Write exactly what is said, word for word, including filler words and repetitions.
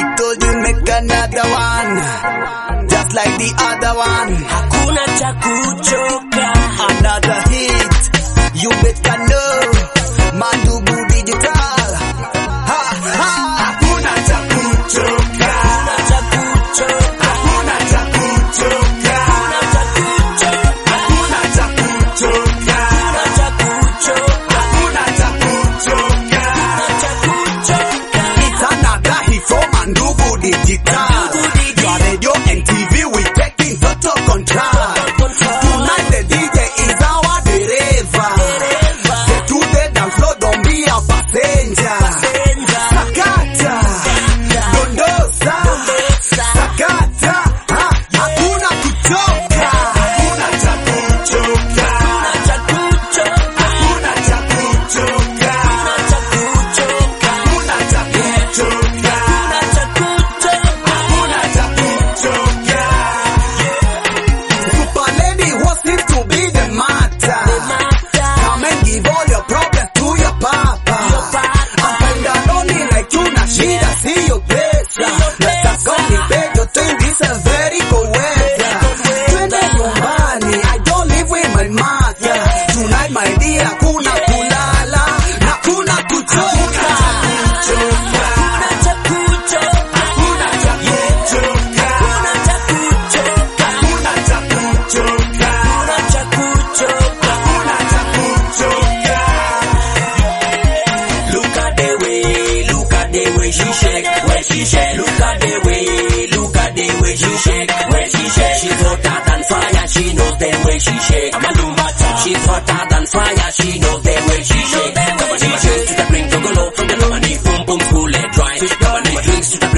told you make another one, just like the other one. Hakuna cha kuchoka. Another hit, you better know. Mandugu Digital. Ha ha. Hakuna cha kuchoka. Hakuna cha kuchoka. Hakuna cha kuchoka. Hakuna cha kuchoka. Hakuna cha kuchoka. Hakuna cha kuchoka. Hakuna cha kuchoka. Hakuna cha kuchoka. It's another hit from Mandugu Digital. Your radio and T V we taking total control. Tonight the D J is our deriva. Get to the dance floor, don't be a passenger. Sakata, dondosa, sakata, ha, hakuna kuchoka. Hakuna cha kuchoka. Hakuna cha kuchoka. Hakuna cha kuchoka. Hakuna cha kuchoka. Hakuna cha kuchoka. Hakuna cha kuchoka. Hakuna cha kuchoka. Super lady, what seems to be the matter? Come and give all your problems to your papa. Up and down only like you na shida, see your pesa. Let's go ni bejo thing, this is very good weather. Twende nyumbani, I don't live with my mother. Tonight my dear, kuna kulala, na kuna kuchoka. Hakuna cha kuchoka. Hakuna cha kuchoka. Hakuna cha kuchoka. Hakuna cha kuchoka. Hakuna cha kuchoka. Hakuna cha kuchoka. Look at the way, look at the way she shake, where she shake. Look at the way, look at the way she shake, where she shake. She's hotter than fire, she knows the way she shake. Malumbata. She's hotter than fire, she knows the way she shake. Come on, she shake to the brink, to go low from the low, and boom boom, cool it dry. Come on, drinks to the